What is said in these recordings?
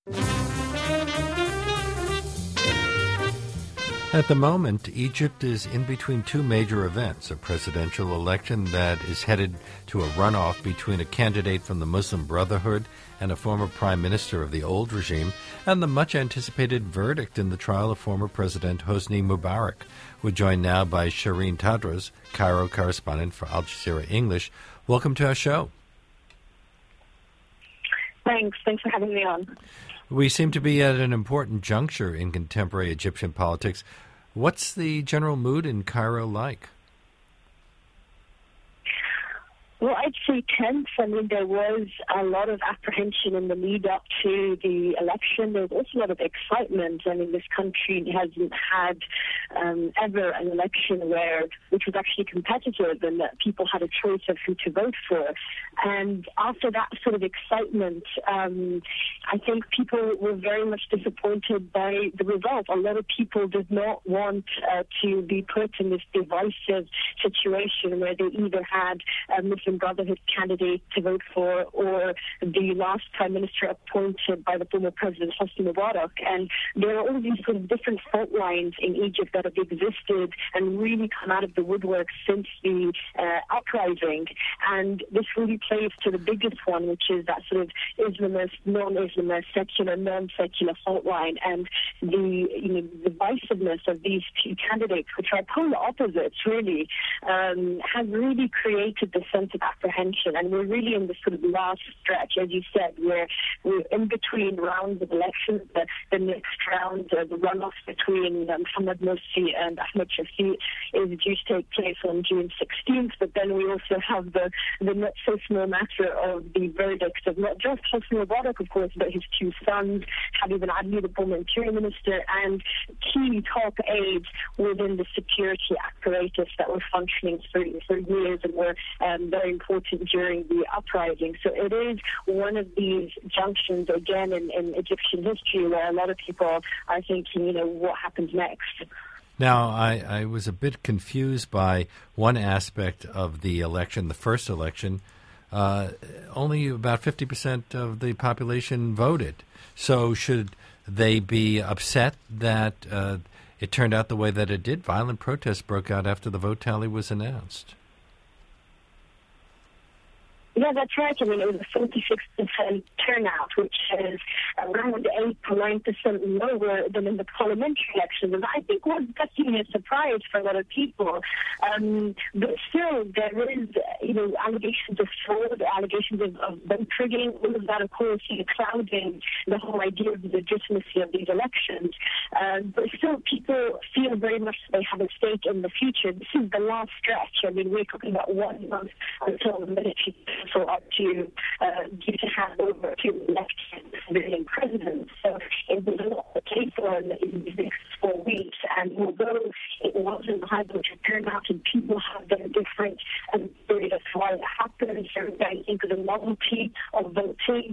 At the moment, Egypt is in between two major events, a presidential election that is headed to a runoff between a candidate from the Muslim Brotherhood and a former prime minister of the old regime, and the much-anticipated verdict in the trial of former President Hosni Mubarak. We're joined now by Shireen Tadros, Cairo correspondent for Al Jazeera English. Welcome to our show. Thanks for having me on. We seem to be at an important juncture in contemporary Egyptian politics. What's the general mood in Cairo like? Well, I'd say tense. I mean, there was a lot of apprehension in the lead up to the election. There was also a lot of excitement. I mean, this country hasn't had ever an election which was actually competitive and that people had a choice of who to vote for. And after that sort of excitement, I think people were very much disappointed by the result. A lot of people did not want to be put in this divisive situation where they either had Muslim Brotherhood candidate to vote for or the last prime minister appointed by the former president Hosni Mubarak. And there are all these sort of different fault lines in Egypt that have existed and really come out of the woodwork since the uprising. And this really plays to the biggest one, which is that sort of Islamist, non-Islamist, secular, non-secular fault line. And the divisiveness of these two candidates, which are polar opposites really, has really created the sense of apprehension. And we're really in the sort of last stretch, as you said, where we're in between rounds of elections. The next round, the runoff between Mohamed Morsi and Ahmed Shafiq is due to take place on June 16th. But then we also have the not so small matter of the verdicts of not just Hosni Mubarak, of course, but his two sons, Habib and Adli, the former interior minister, and key top aides within the security apparatus that were functioning for years and were very important during the uprising. So it is one of these junctions, again, in Egyptian history where a lot of people are thinking, what happens next? Now, I was a bit confused by one aspect of the election, the first election. Only about 50% of the population voted. So should they be upset that it turned out the way that it did? Violent protests broke out after the vote tally was announced. Yeah, that's right. I mean, it was a 46% turnout, which is around 8 to 9% lower than in the parliamentary elections. And I think was definitely a surprise for a lot of people. But still, there is, allegations of fraud, allegations of vote rigging, all of that, of course, clouding the whole idea of the legitimacy of these elections. But still, people feel very much they have a stake in the future. This is the last stretch. I mean, we're talking about 1 month until the military up to due to hand over to elected civilian president. So it was not the case in the next 4 weeks. And although it wasn't high voter turnout and people have their different theories of why it happened, I think the novelty of voting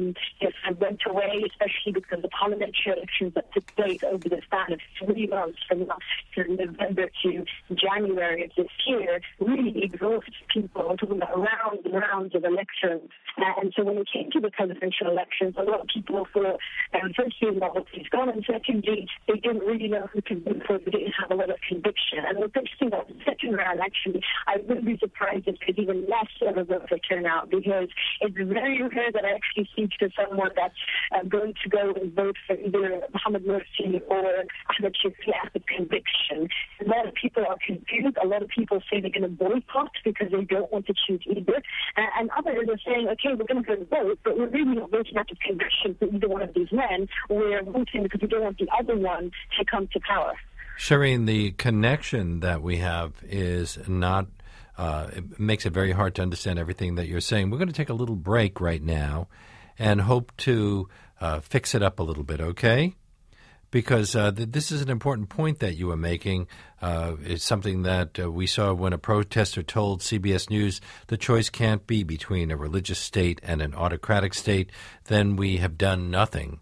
went away, especially because the parliamentary elections that took place over the span of 3 months from November to January of this year really exhausted people. We're talking about rounds and rounds of elections. And so when it came to the presidential elections, a lot of people thought, firstly, novelty's gone, and secondly, they didn't really know who to vote for. They didn't have a lot of conviction. And what's interesting about the second round, actually, I wouldn't be surprised if there's even less of a voter turnout, because it's very rare that I actually speak to someone that's going to go and vote for either Mohamed Morsi or Ahmed Shafiq as a conviction. A lot of people are confused. A lot of people say they're going to boycott because they don't want to choose either. And others are saying, okay, we're going to go and vote, but we're really not voting out of conviction for either one of these men. We're voting because we don't want the other one to come to power. Shireen, the connection that we have is not, it makes it very hard to understand everything that you're saying. We're going to take a little break right now and hope to fix it up a little bit, okay? Because this is an important point that you were making. It's something that we saw when a protester told CBS News the choice can't be between a religious state and an autocratic state. Then we have done nothing.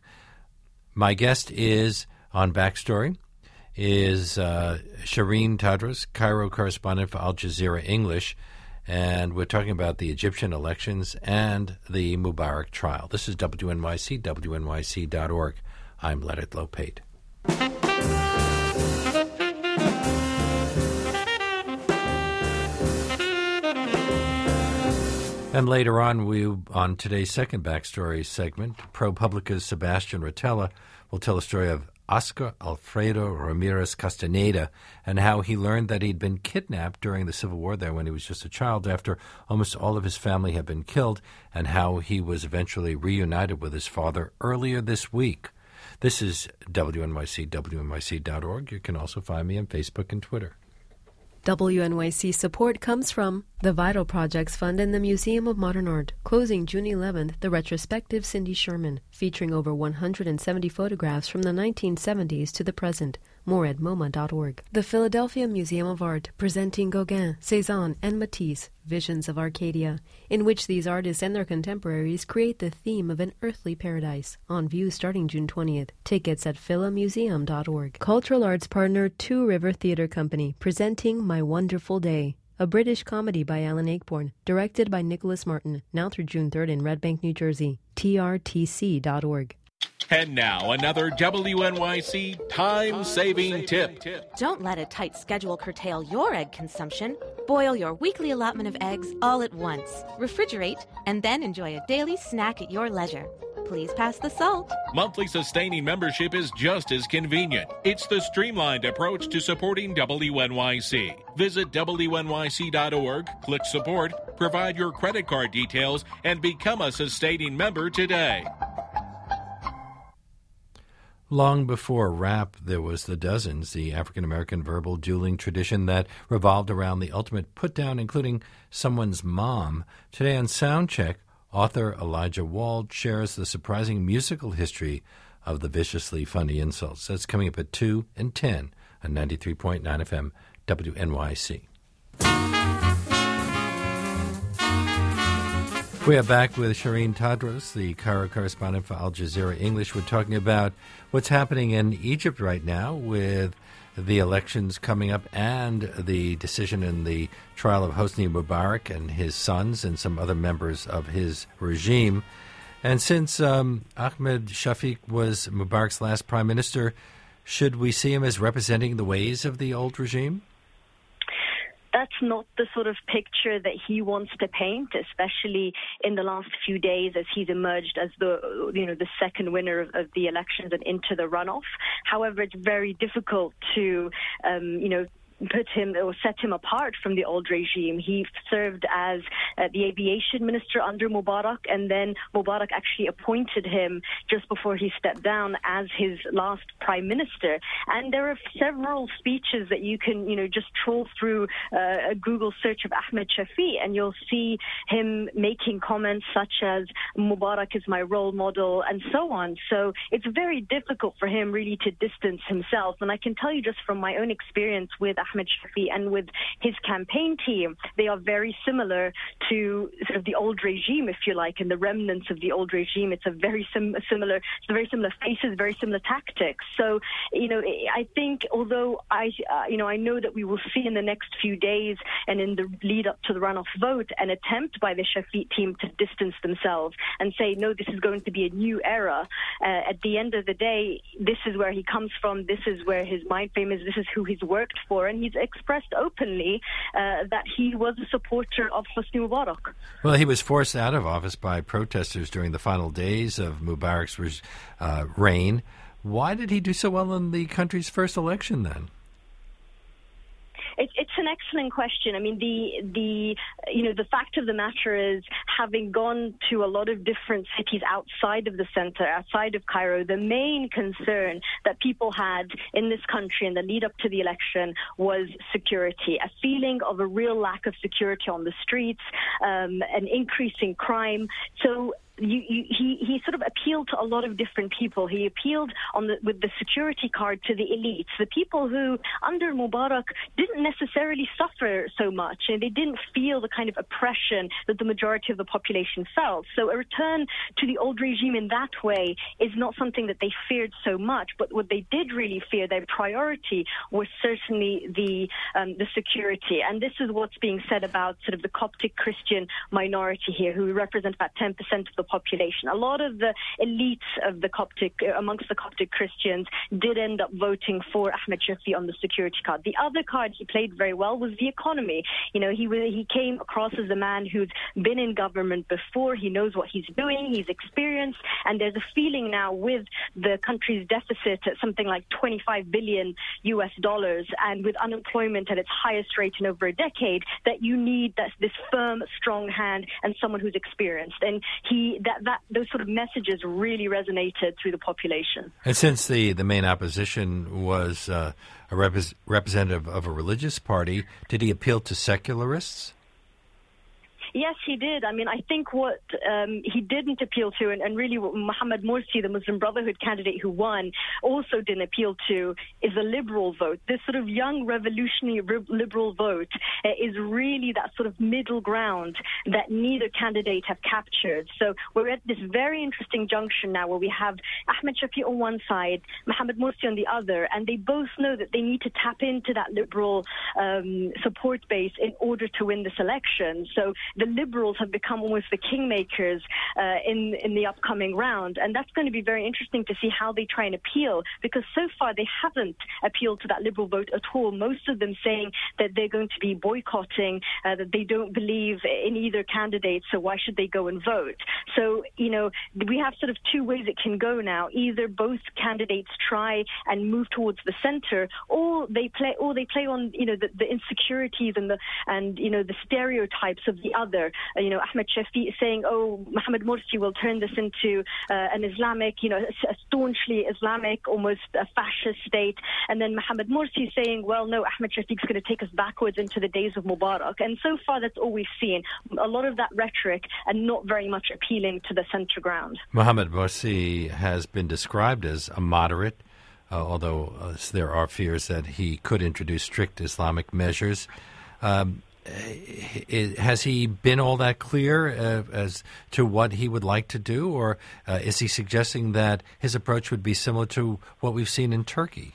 My guest is on Backstory is Shireen Tadros, Cairo correspondent for Al Jazeera English. and we're talking about the Egyptian elections and the Mubarak trial. This is WNYC, WNYC.org. I'm Leonard Lopate. And later on today's second backstory segment, ProPublica's Sebastian Rotella will tell the story of Oscar Alfredo Ramirez Castaneda and how he learned that he'd been kidnapped during the Civil War there when he was just a child after almost all of his family had been killed, and how he was eventually reunited with his father earlier this week. This is WNYC, WNYC.org. You can also find me on Facebook and Twitter. WNYC support comes from the Vital Projects Fund and the Museum of Modern Art. Closing June 11th, the retrospective Cindy Sherman, featuring over 170 photographs from the 1970s to the present. More at MoMA.org. The Philadelphia Museum of Art, presenting Gauguin, Cézanne, and Matisse, Visions of Arcadia, in which these artists and their contemporaries create the theme of an earthly paradise. On view starting June 20th. Tickets at philamuseum.org. Cultural arts partner Two River Theatre Company, presenting My Wonderful Day, a British comedy by Alan Ayckbourn, directed by Nicholas Martin, now through June 3rd in Red Bank, New Jersey. trtc.org. And now, another WNYC time-saving tip. Don't let a tight schedule curtail your egg consumption. Boil your weekly allotment of eggs all at once. Refrigerate, and then enjoy a daily snack at your leisure. Please pass the salt. Monthly sustaining membership is just as convenient. It's the streamlined approach to supporting WNYC. Visit WNYC.org, click support, provide your credit card details, and become a sustaining member today. Long before rap, there was the dozens, the African-American verbal dueling tradition that revolved around the ultimate put-down, including someone's mom. Today on Soundcheck, author Elijah Wald shares the surprising musical history of the viciously funny insults. That's coming up at 2 and 10 on 93.9 FM WNYC. We are back with Shireen Tadros, the Cairo correspondent for Al Jazeera English. We're talking about what's happening in Egypt right now with the elections coming up and the decision in the trial of Hosni Mubarak and his sons and some other members of his regime. And since Ahmed Shafiq was Mubarak's last prime minister, should we see him as representing the ways of the old regime? That's not the sort of picture that he wants to paint, especially in the last few days as he's emerged as the second winner of the elections and into the runoff. However, it's very difficult to, put him or set him apart from the old regime. He served as the aviation minister under Mubarak, and then Mubarak actually appointed him just before he stepped down as his last prime minister. And there are several speeches that you can, just troll through a Google search of Ahmed Shafiq, and you'll see him making comments such as Mubarak is my role model and so on. So it's very difficult for him really to distance himself. And I can tell you just from my own experience with Ahmed Shafiq and with his campaign team, they are very similar to sort of the old regime, if you like, and the remnants of the old regime. It's a very similar faces, very similar tactics. So, I think although I know that we will see in the next few days and in the lead up to the runoff vote an attempt by the Shafiq team to distance themselves and say, no, this is going to be a new era. At the end of the day, this is where he comes from. This is where his mind fame is. This is who he's worked for. And he's expressed openly that he was a supporter of Hosni Mubarak. Well, he was forced out of office by protesters during the final days of Mubarak's reign. Why did he do so well in the country's first election then? It's an excellent question. I mean, the fact of the matter is, having gone to a lot of different cities outside of the center, outside of Cairo, the main concern that people had in this country in the lead up to the election was security, a feeling of a real lack of security on the streets, an increase in crime. So he sort of appealed to a lot of different people. He appealed with the security card to the elites, the people who under Mubarak didn't necessarily suffer so much, and they didn't feel the kind of oppression that the majority of the population felt. So a return to the old regime in that way is not something that they feared so much. But what they did really fear, their priority, was certainly the security. And this is what's being said about sort of the Coptic Christian minority here, who represent about 10% of the population. A lot of the elites of the amongst the Coptic Christians did end up voting for Ahmed Shafik on the security card. The other card he played very well was the economy. He came across as a man who's been in government before. He knows what he's doing. He's experienced. And there's a feeling now with the country's deficit at something like $25 billion and with unemployment at its highest rate in over a decade, that you need this firm, strong hand and someone who's experienced. And those sort of messages really resonated through the population. And since the main opposition was a representative of a religious party, did he appeal to secularists? Yes, he did. I mean, I think what he didn't appeal to, and really what Mohammed Morsi, the Muslim Brotherhood candidate who won, also didn't appeal to, is the liberal vote. This sort of young revolutionary liberal vote is really that sort of middle ground that neither candidate have captured. So we're at this very interesting junction now where we have Ahmed Shafik on one side, Mohammed Morsi on the other, and they both know that they need to tap into that liberal support base in order to win this election. So the Liberals have become almost the kingmakers in the upcoming round. And that's going to be very interesting to see how they try and appeal, because so far they haven't appealed to that Liberal vote at all. Most of them saying that they're going to be boycotting, that they don't believe in either candidate, so why should they go and vote? So, we have sort of two ways it can go now. Either both candidates try and move towards the center, or they play on, the insecurities and the stereotypes of the other. Ahmed Shafik is saying, Mohammed Morsi will turn this into an Islamic, a staunchly Islamic, almost a fascist state. And then Mohammed Morsi is saying, well, no, Ahmed Shafik's going to take us backwards into the days of Mubarak. And so far, that's all we've seen. A lot of that rhetoric and not very much appealing to the center ground. Mohammed Morsi has been described as a moderate, although there are fears that he could introduce strict Islamic measures. Has he been all that clear as to what he would like to do, or is he suggesting that his approach would be similar to what we've seen in Turkey?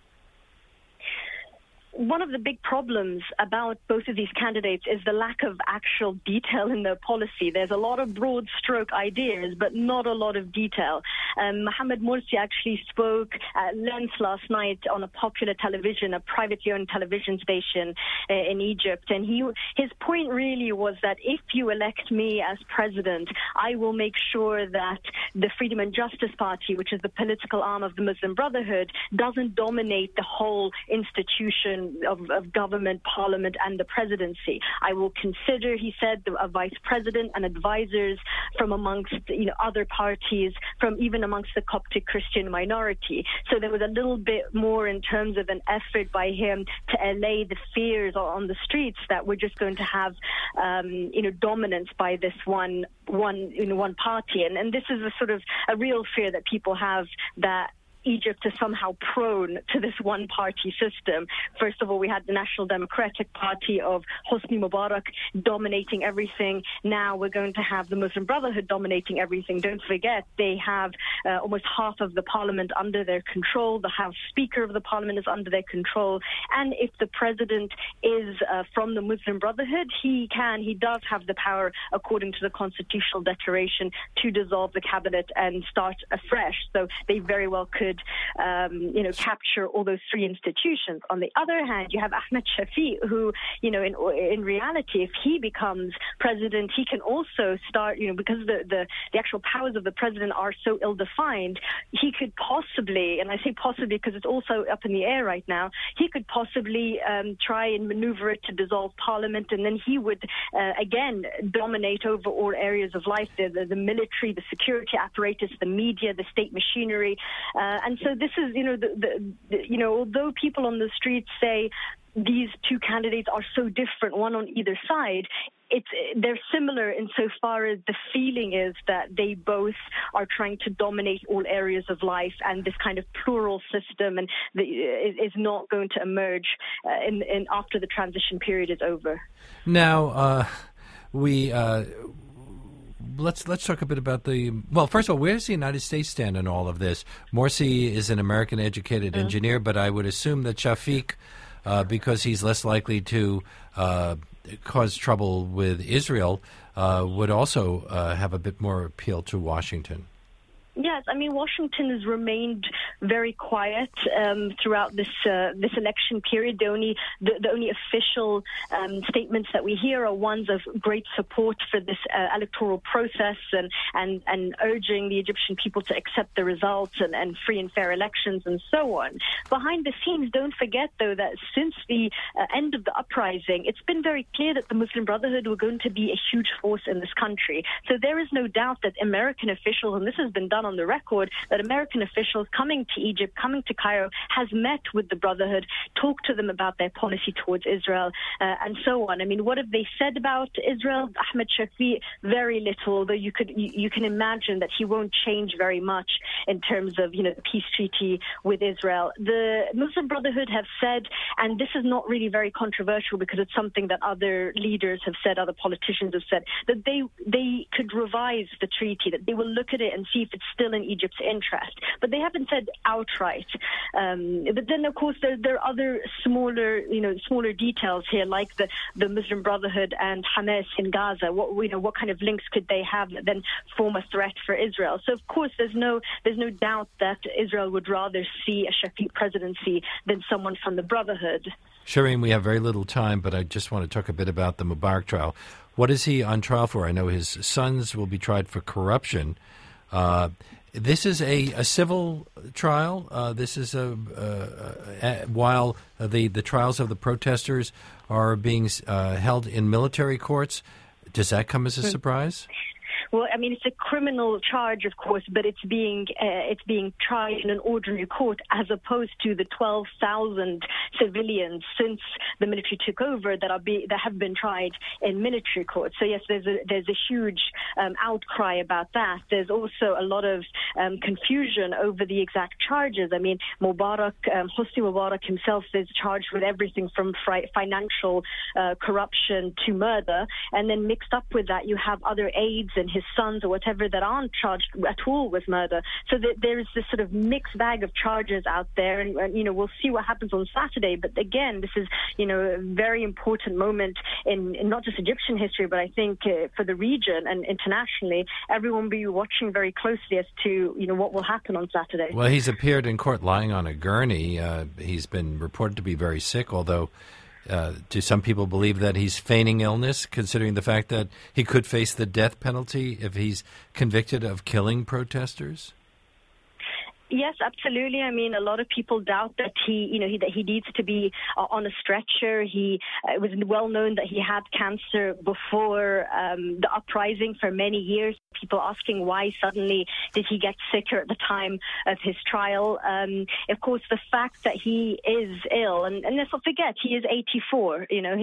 One of the big problems about both of these candidates is the lack of actual detail in their policy. There's a lot of broad stroke ideas, but not a lot of detail. Mohammed Morsi actually spoke at length last night on a popular television, a privately owned television station in Egypt. And his point really was that if you elect me as president, I will make sure that the Freedom and Justice Party, which is the political arm of the Muslim Brotherhood, doesn't dominate the whole institution of government, parliament, and the presidency. I will consider, he said, a vice president and advisors from amongst other parties, from even amongst the Coptic Christian minority. So there was a little bit more in terms of an effort by him to allay the fears on the streets that we're just going to have, dominance by this one party. And this is a sort of a real fear that people have, that Egypt is somehow prone to this one-party system. First of all, we had the National Democratic Party of Hosni Mubarak dominating everything. Now we're going to have the Muslim Brotherhood dominating everything. Don't forget, they have almost half of the parliament under their control. The House Speaker of the parliament is under their control. And if the president is from the Muslim Brotherhood, he does have the power, according to the constitutional declaration, to dissolve the cabinet and start afresh. So they very well could capture all those three institutions. On the other hand, you have Ahmed Shafik, who, in reality, if he becomes president, he can also start, because the actual powers of the president are so ill-defined, he could possibly, and I say possibly because it's also up in the air right now, he could possibly try and maneuver it to dissolve parliament, and then he would, again, dominate over all areas of life, the military, the security apparatus, the media, the state machinery, And so this is, although people on the streets say these two candidates are so different, one on either side, they're similar insofar as the feeling is that they both are trying to dominate all areas of life, and this kind of plural system is not going to emerge in after the transition period is over. Now, let's talk a bit about first of all, where does the United States stand in all of this? Morsi is an American-educated engineer, but I would assume that Shafiq, because he's less likely to cause trouble with Israel, would also have a bit more appeal to Washington. Yes, I mean, Washington has remained very quiet throughout this election period. The only official statements that we hear are ones of great support for this electoral process and urging the Egyptian people to accept the results and free and fair elections and so on. Behind the scenes, don't forget, though, that since the end of the uprising, it's been very clear that the Muslim Brotherhood were going to be a huge force in this country. So there is no doubt that American officials, and this has been done on the record, that American officials coming to Egypt, coming to Cairo, has met with the Brotherhood, talked to them about their policy towards Israel, and so on. I mean, what have they said about Israel? Ahmed Shafiq, very little, although you can imagine that he won't change very much in terms of, the peace treaty with Israel. The Muslim Brotherhood have said, and this is not really very controversial because it's something that other leaders have said, other politicians have said, that they could revise the treaty, that they will look at it and see if it's still in Egypt's interest. But they haven't said outright. But then, of course, there are other smaller details here, like the Muslim Brotherhood and Hamas in Gaza. What kind of links could they have that then form a threat for Israel? So, of course, there's no doubt that Israel would rather see a Shafiq presidency than someone from the Brotherhood. Shireen, we have very little time, but I just want to talk a bit about the Mubarak trial. What is he on trial for? I know his sons will be tried for corruption. This is a civil trial. This is while the trials of the protesters are being held in military courts. Does that come as a surprise? Well, I mean, it's a criminal charge, of course, but it's being tried in an ordinary court as opposed to the 12,000 civilians since the military took over that have been tried in military courts. So yes, there's a huge outcry about that. There's also a lot of confusion over the exact charges. I mean, Hosni Mubarak himself is charged with everything from financial corruption to murder, and then mixed up with that, you have other aides and his sons or whatever that aren't charged at all with murder. So there is this sort of mixed bag of charges out there, and we'll see what happens on Saturday. But again, this is a very important moment in not just Egyptian history, but I think for the region and internationally, everyone will be watching very closely as to what will happen on Saturday. Well, he's appeared in court lying on a gurney. He's been reported to be very sick, although do some people believe that he's feigning illness, considering the fact that he could face the death penalty if he's convicted of killing protesters? Yes, absolutely. I mean, a lot of people doubt that he needs to be on a stretcher. It was well known that he had cancer before the uprising for many years. People asking why suddenly did he get sicker at the time of his trial. Of course, the fact that he is ill, and let's not forget, he is 84.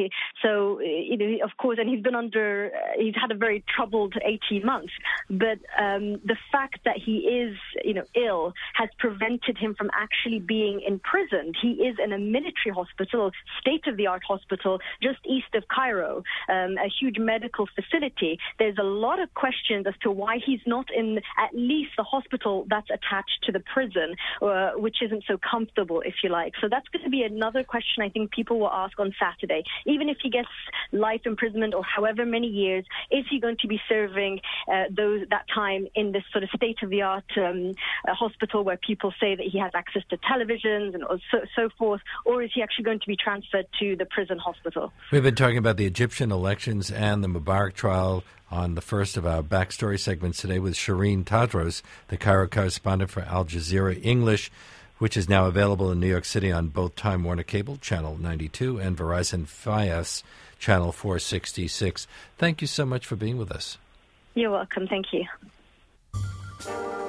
Of course, and he's had a very troubled 18 months. But the fact that he is, ill has prevented him from actually being imprisoned. He is in a military hospital, state-of-the-art hospital, just east of Cairo, a huge medical facility. There's a lot of questions as to why he's not in at least the hospital that's attached to the prison, which isn't so comfortable, if you like. So that's going to be another question I think people will ask on Saturday. Even if he gets life imprisonment or however many years, is he going to be serving that time in this sort of state-of-the-art hospital where people say that he has access to televisions and so forth, or is he actually going to be transferred to the prison hospital? We've been talking about the Egyptian elections and the Mubarak trial on the first of our backstory segments today with Shireen Tadros, the Cairo correspondent for Al Jazeera English, which is now available in New York City on both Time Warner Cable, Channel 92, and Verizon Fios, Channel 466. Thank you so much for being with us. You're welcome. Thank you.